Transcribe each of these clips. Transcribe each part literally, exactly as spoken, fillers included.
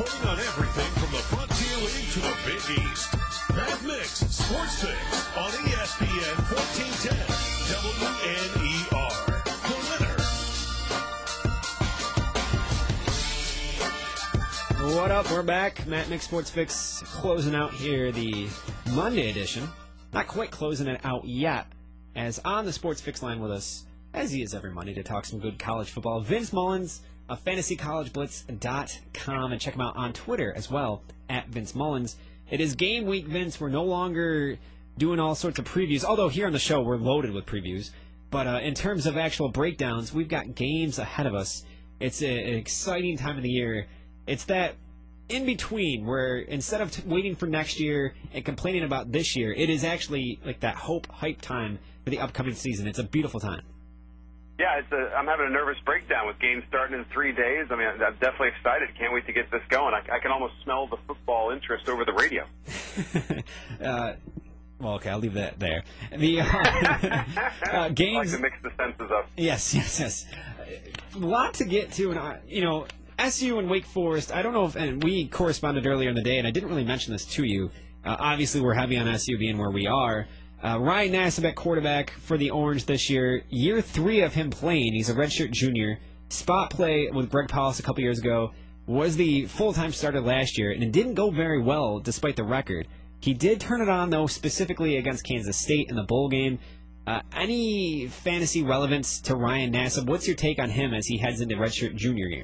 Betting on everything from the Frontier League to the Big East. Pat Mix Sports Fix on E S P N fourteen ten W N E R. The winner. What up? We're back. Matt Mix Sports Fix closing out here the Monday edition. Not quite closing it out yet, as on the Sports Fix line with us, as he is every Monday, to talk some good college football, Vince Mullins of fantasy college blitz dot com, and check him out on Twitter as well, at Vince Mullins. It is game week, Vince. We're no longer doing all sorts of previews, although here on the show we're loaded with previews. But uh, in terms of actual breakdowns, we've got games ahead of us. It's a, an exciting time of the year. It's that in-between where instead of t- waiting for next year and complaining about this year, it is actually like that hope, hype time for the upcoming season. It's a beautiful time. Yeah, it's a, I'm having a nervous breakdown with games starting in three days. I mean, I'm definitely excited. Can't wait to get this going. I, I can almost smell the football interest over the radio. uh, well, okay, I'll leave that there. The uh, uh, games. I like to mix the senses up. Yes, yes, yes. A lot to get to, and uh, you know, S U and Wake Forest. I don't know if, and we corresponded earlier in the day, and I didn't really mention this to you. Uh, obviously, we're heavy on S U being where we are. Uh, Ryan Nassib at quarterback for the Orange this year. Year three of him playing. He's a redshirt junior. Spot play with Greg Paulus a couple years ago. Was the full-time starter last year, and it didn't go very well despite the record. He did turn it on, though, specifically against Kansas State in the bowl game. Uh, any fantasy relevance to Ryan Nassib? What's your take on him as he heads into redshirt junior year?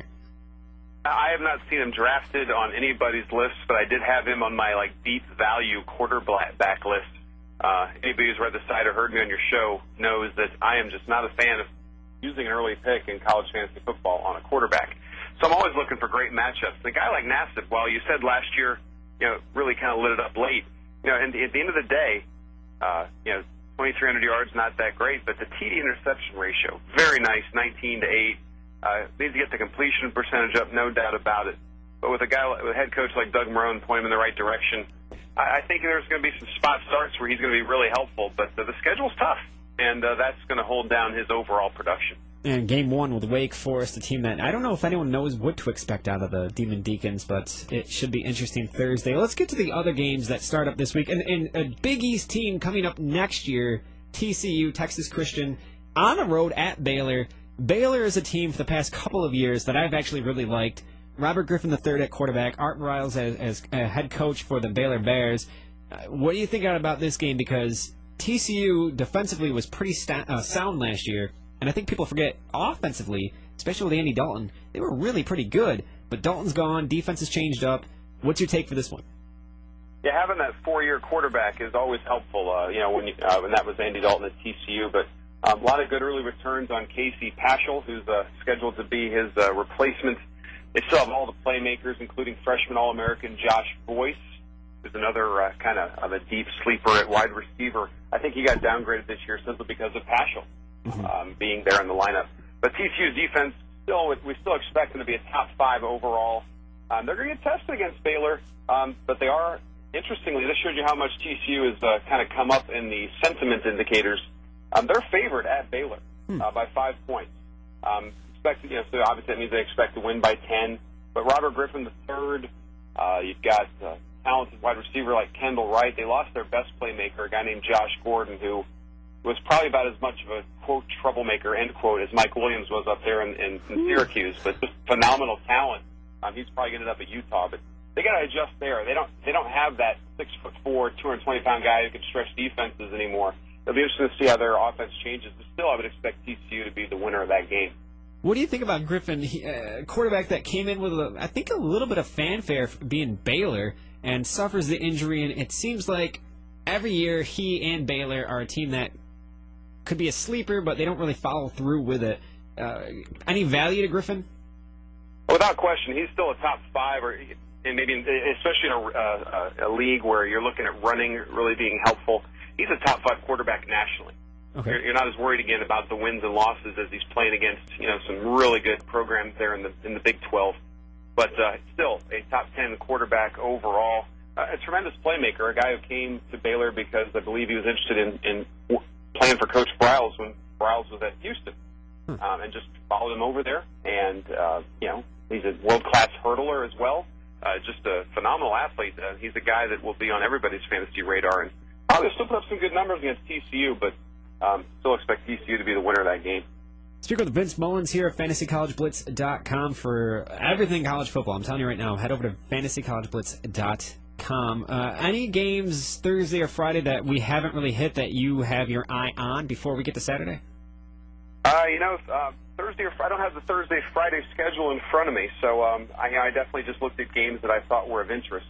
I have not seen him drafted on anybody's list, but I did have him on my like deep value quarterback list. Uh, anybody who's read the site or heard me on your show knows that I am just not a fan of using an early pick in college fantasy football on a quarterback. So I'm always looking for great matchups. A guy like Nassib, while you said last year, you know, really kind of lit it up late. You know, and at the end of the day, uh, you know, twenty-three hundred yards, not that great, but the T D interception ratio, very nice, nineteen to eight. Uh, needs to get the completion percentage up, no doubt about it. But with a guy, with a head coach like Doug Marrone pointing him in the right direction, I, I think there's going to be some spot starts where he's going to be really helpful. But uh, the schedule's tough, and uh, that's going to hold down his overall production. And game one with Wake Forest, a team that I don't know if anyone knows what to expect out of the Demon Deacons, but it should be interesting Thursday. Let's get to the other games that start up this week. And, and a Big East team coming up next year, T C U, Texas Christian, on the road at Baylor. Baylor is a team for the past couple of years that I've actually really liked. Robert Griffin the third at quarterback, Art Briles as, as a head coach for the Baylor Bears. Uh, what do you think about this game? Because T C U defensively was pretty sta- uh, sound last year, and I think people forget offensively, especially with Andy Dalton, they were really pretty good. But Dalton's gone, defense has changed up. What's your take for this one? Yeah, having that four-year quarterback is always helpful. Uh, you know, when you, uh, when that was Andy Dalton at T C U, but. Um, a lot of good early returns on Casey Paschal, who's uh, scheduled to be his uh, replacement. They still have all the playmakers, including freshman All-American Josh Boyce, who's another uh, kind of, of a deep sleeper at wide receiver. I think he got downgraded this year simply because of Paschal mm-hmm. um, being there in the lineup. But T C U's defense, still, we still expect them to be a top five overall. Um, they're going to get tested against Baylor, um, but they are, interestingly, this shows you how much T C U has uh, kind of come up in the sentiment indicators. Um, they're favored at Baylor uh, by five points. Um, expect, you know, so obviously that means they expect to win by ten. But Robert Griffin the third, uh, you've got a talented wide receiver like Kendall Wright. They lost their best playmaker, a guy named Josh Gordon, who was probably about as much of a, quote, troublemaker, end quote, as Mike Williams was up there in, in, in Syracuse. But just phenomenal talent. Um, he's probably going to end up at Utah. But they got to adjust there. They don't, they don't have that six foot four, two hundred twenty pound guy who can stretch defenses anymore. It'll be interesting to see how their offense changes, but still I would expect T C U to be the winner of that game. What do you think about Griffin, he, uh, quarterback that came in with, a, I think, a little bit of fanfare for being Baylor and suffers the injury, and it seems like every year he and Baylor are a team that could be a sleeper, but they don't really follow through with it. Uh, any value to Griffin? Without question, he's still a top five, or and maybe in, especially in a, uh, a league where you're looking at running really being helpful. He's a top five quarterback nationally. Okay. You're, you're not as worried again about the wins and losses as he's playing against, you know, some really good programs there in the in the Big twelve. But uh, still, a top ten quarterback overall. Uh, a tremendous playmaker, a guy who came to Baylor because I believe he was interested in, in playing for Coach Briles when Briles was at Houston, hmm. um, and just followed him over there. And uh, you know, he's a world class hurdler as well. uh, just a phenomenal athlete. Uh, he's a guy that will be on everybody's fantasy radar, and probably still put up some good numbers against T C U, but um, still expect T C U to be the winner of that game. Speaking with Vince Mullins here at fantasy college blitz dot com for everything college football. I'm telling you right now, head over to fantasy college blitz dot com. Uh, any games Thursday or Friday that we haven't really hit that you have your eye on before we get to Saturday? Uh, you know, uh, Thursday or Friday, I don't have the Thursday, Friday schedule in front of me, so um, I, I definitely just looked at games that I thought were of interest.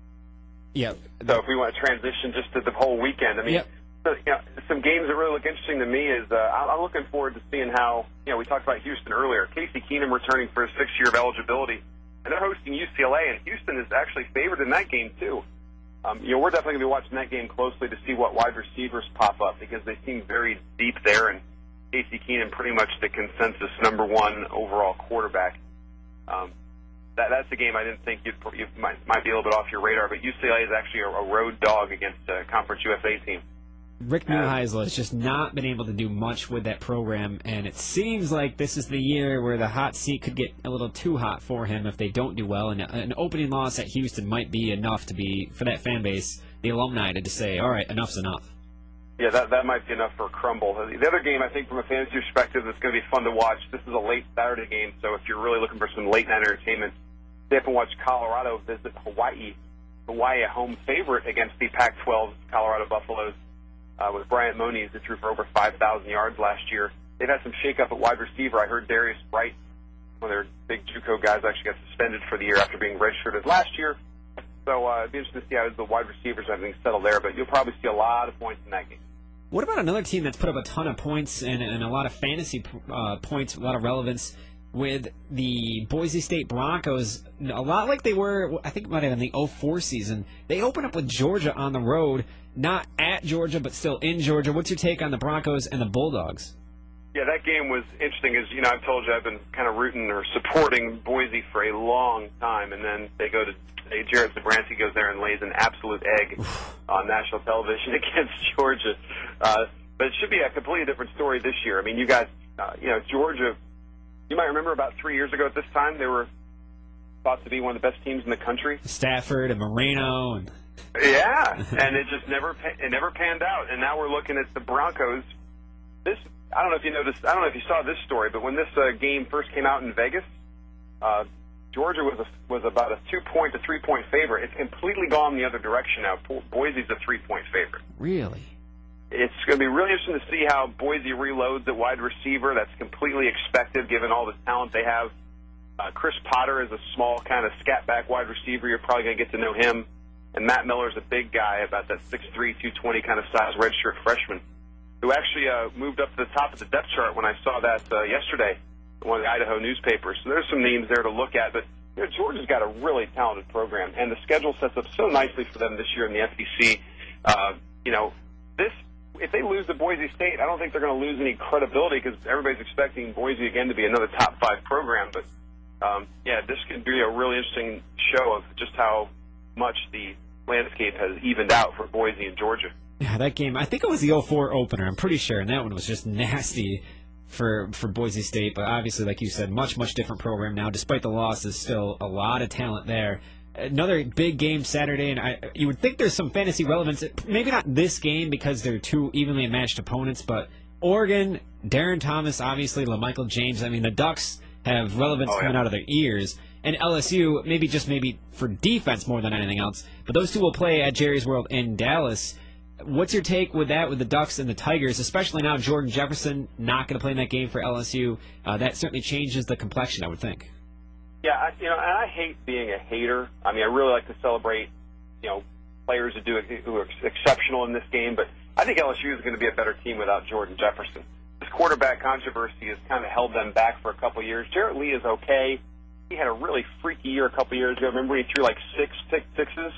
Yeah. So if we want to transition just to the whole weekend, I mean, yep. so, you know, some games that really look interesting to me is uh, I'm looking forward to seeing how, you know, we talked about Houston earlier. Casey Keenum returning for his sixth year of eligibility, and they're hosting U C L A, and Houston is actually favored in that game too. Um, you know, we're definitely going to be watching that game closely to see what wide receivers pop up because they seem very deep there, and Casey Keenum pretty much the consensus number one overall quarterback. Um, that, that's a game I didn't think you'd, you might, might be a little bit off your radar, but U C L A is actually a, a road dog against a Conference U S A team. Rick Neuheisel has just not been able to do much with that program, and it seems like this is the year where the hot seat could get a little too hot for him if they don't do well, and an opening loss at Houston might be enough to be, for that fan base, the alumni, to just say, all right, enough's enough. Yeah, that that might be enough for a crumble. The other game, I think, from a fantasy perspective, that's going to be fun to watch. This is a late Saturday game, so if you're really looking for some late night entertainment, stay up and watch Colorado visit Hawaii. Hawaii, a home favorite against the Pac twelve Colorado Buffaloes, uh, with Bryant Moniz, that threw for over five thousand yards last year. They've had some shakeup at wide receiver. I heard Darius Wright, one of their big JUCO guys, actually got suspended for the year after being redshirted last year. So uh, it'd be interesting to see how the wide receivers and everything settle there, but you'll probably see a lot of points in that game. What about another team that's put up a ton of points and, and a lot of fantasy uh, points, a lot of relevance, with the Boise State Broncos? A lot like they were, I think it might have been the oh four season. They open up with Georgia on the road, not at Georgia, but still in Georgia. What's your take on the Broncos and the Bulldogs? Yeah, that game was interesting. As you know, I've told you I've been kind of rooting or supporting Boise for a long time, and then they go to Jared Zabransky goes there and lays an absolute egg on national television against Georgia. Uh, but it should be a completely different story this year. I mean, you got, uh, you know, Georgia. You might remember about three years ago at this time they were thought to be one of the best teams in the country. Stafford and Moreno and. Yeah, and it just never it never panned out. And now we're looking at the Broncos. This. I don't know if you noticed. I don't know if you saw this story, but when this uh, game first came out in Vegas, uh, Georgia was a, was about a two point to three point favorite. It's completely gone the other direction now. Boise's a three point favorite. Really? It's going to be really interesting to see how Boise reloads at wide receiver. That's completely expected given all the talent they have. Uh, Chris Potter is a small kind of scat back wide receiver. You're probably going to get to know him. And Matt Miller's a big guy, about that six three, two twenty kind of size redshirt freshman, who actually uh, moved up to the top of the depth chart when I saw that uh, yesterday in one of the Idaho newspapers. So there's some names there to look at. But you know, Georgia's got a really talented program, and the schedule sets up so nicely for them this year in the S E C. Uh, you know, this if they lose to Boise State, I don't think they're going to lose any credibility because everybody's expecting Boise again to be another top five program. But um, yeah, this could be a really interesting show of just how much the landscape has evened out for Boise and Georgia. Yeah, that game, I think it was the oh four opener, I'm pretty sure, and that one was just nasty for for Boise State, but obviously, like you said, much, much different program now. Despite the losses, still a lot of talent there. Another big game Saturday, and I, you would think there's some fantasy relevance. Maybe not this game because they're two evenly matched opponents, but Oregon, Darren Thomas, obviously, LaMichael James. I mean, the Ducks have relevance oh, yeah. coming out of their ears. And L S U, maybe just maybe for defense more than anything else. But those two will play at Jerry's World in Dallas. What's your take with that, with the Ducks and the Tigers, especially now Jordan Jefferson not going to play in that game for L S U? Uh, that certainly changes the complexion, I would think. Yeah, I, you know, and I hate being a hater. I mean, I really like to celebrate, you know, players who do who are exceptional in this game. But I think L S U is going to be a better team without Jordan Jefferson. This quarterback controversy has kind of held them back for a couple of years. Jarrett Lee is okay. He had a really freaky year a couple of years ago. Remember he threw like six pick sixes?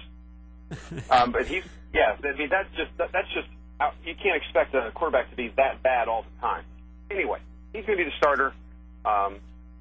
um, but he's, yeah, I mean, that's just, that, that's just, you can't expect a quarterback to be that bad all the time. Anyway, he's going to be the starter. Um,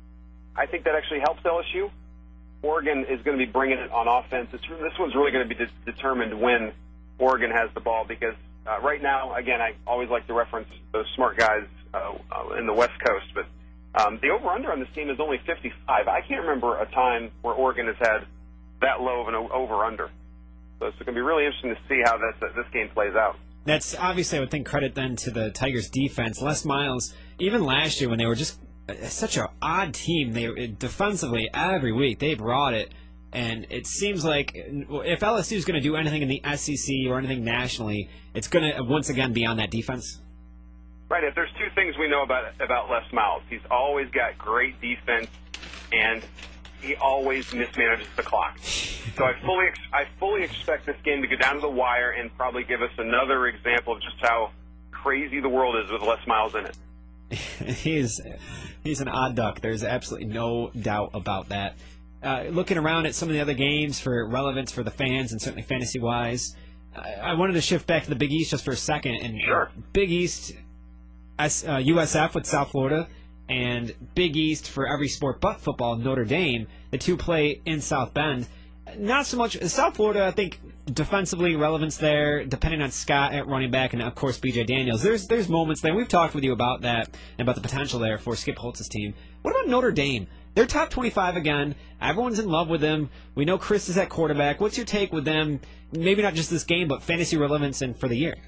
I think that actually helps L S U. Oregon is going to be bringing it on offense. It's, this one's really going to be de- determined when Oregon has the ball because uh, right now, again, I always like to reference those smart guys uh, uh, in the West Coast, but Um, the over-under on this team is only fifty-five. I can't remember a time where Oregon has had that low of an over-under. So it's going to be really interesting to see how this, uh, this game plays out. That's obviously, I would think, credit then to the Tigers' defense. Les Miles, even last year when they were just such an odd team, they defensively every week they brought it, and it seems like if L S U is going to do anything in the S E C or anything nationally, it's going to once again be on that defense. Right. If there's two things we know about about Les Miles, he's always got great defense, and he always mismanages the clock. So I fully ex- I fully expect this game to go down to the wire and probably give us another example of just how crazy the world is with Les Miles in it. he's he's an odd duck. There's absolutely no doubt about that. Uh, looking around at some of the other games for relevance for the fans and certainly fantasy-wise, I, I wanted to shift back to the Big East just for a second. And sure. Big East, S, uh, U S F with South Florida, and Big East for every sport but football, Notre Dame. The two play in South Bend. Not so much South Florida, I think, defensively relevance there, depending on Scott at running back and, of course, B J Daniels. There's there's moments there. We've talked with you about that and about the potential there for Skip Holtz's team. What about Notre Dame? They're top twenty-five again. Everyone's in love with them. We know Chris is at quarterback. What's your take with them? Maybe not just this game, but fantasy relevance and for the year.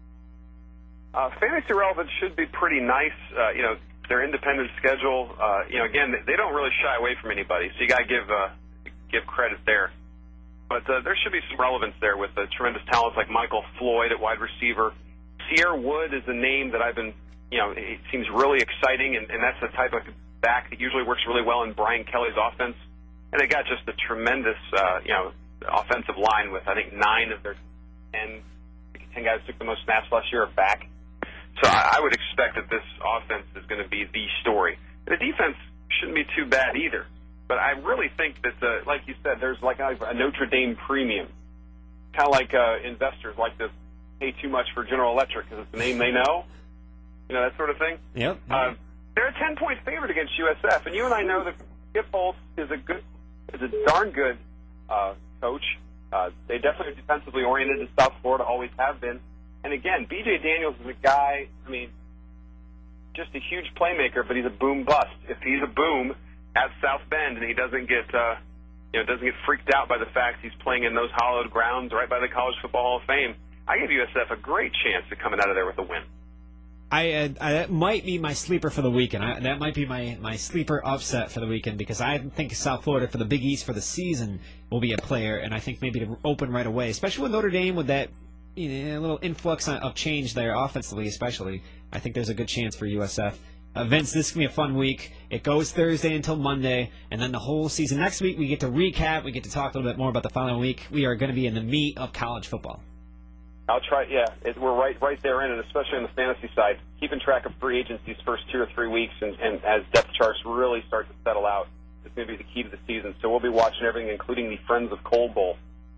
Uh, fantasy relevance should be pretty nice. Uh, you know, their independent schedule. Uh, you know, again, they don't really shy away from anybody, so you got to give uh, give credit there. But uh, there should be some relevance there with uh, tremendous talents like Michael Floyd at wide receiver. Sierra Wood is a name that I've been, you know, it seems really exciting, and, and that's the type of back that usually works really well in Brian Kelly's offense. And they got just a tremendous, uh, you know, offensive line with, I think, nine of their ten, ten guys who took the most snaps last year are back. So I, I would expect that this offense is going to be the story. The defense shouldn't be too bad either. But I really think that, uh, like you said, there's like a, a Notre Dame premium. Kind of like uh, investors like to pay too much for General Electric because it's a name they know. You know, that sort of thing. Yep. Uh, they're a ten-point favorite against U S F, and you and I know that Skip Holtz is a good, is a darn good uh, coach. Uh, they definitely are defensively oriented in South Florida, always have been. And again, B J Daniels is a guy, I mean, just a huge playmaker, but he's a boom bust. If he's a boom at South Bend and he doesn't get, uh, you know, doesn't get freaked out by the fact he's playing in those hallowed grounds right by the College Football Hall of Fame, I give U S F a great chance of coming out of there with a win. I, uh, I that might be my sleeper for the weekend. I, that might be my, my sleeper upset for the weekend because I think South Florida for the Big East for the season will be a player, and I think maybe to open right away, especially with Notre Dame with that, you know, a little influx of change there offensively, especially. I think there's a good chance for U S F. Uh, Vince, this is going to be a fun week. It goes Thursday until Monday, and then the whole season. Next week, we get to recap. We get to talk a little bit more about the following week. We are going to be in the meat of college football. I'll try, yeah. It, we're right right there in it, especially on the fantasy side. Keeping track of free agents these first two or three weeks, and, and as depth charts really start to settle out, it's going to be the key to the season. So we'll be watching everything, including the Friends of Cold Bowl.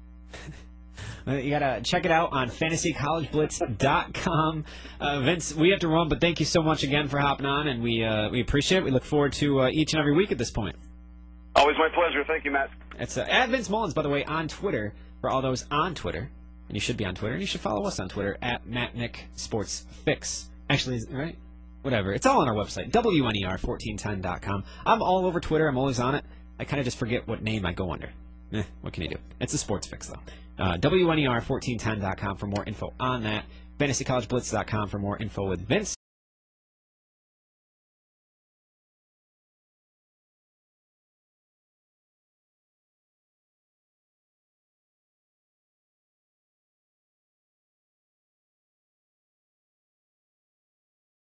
You got to check it out on fantasy college blitz dot com. Uh, Vince, we have to run, but thank you so much again for hopping on, and we uh, we appreciate it. We look forward to uh, each and every week at this point. Always my pleasure. Thank you, Matt. It's uh, at Vince Mullins, by the way, on Twitter, for all those on Twitter. And you should be on Twitter, and you should follow us on Twitter, at Matt Nick Sports Fix. Actually, right? Whatever. It's all on our website, W N E R fourteen ten dot com. I'm all over Twitter. I'm always on it. I kind of just forget what name I go under. Eh, what can you do? It's a Sports Fix, though. Uh, W N E R fourteen ten dot com for more info on that. fantasy college blitz dot com for more info with Vince.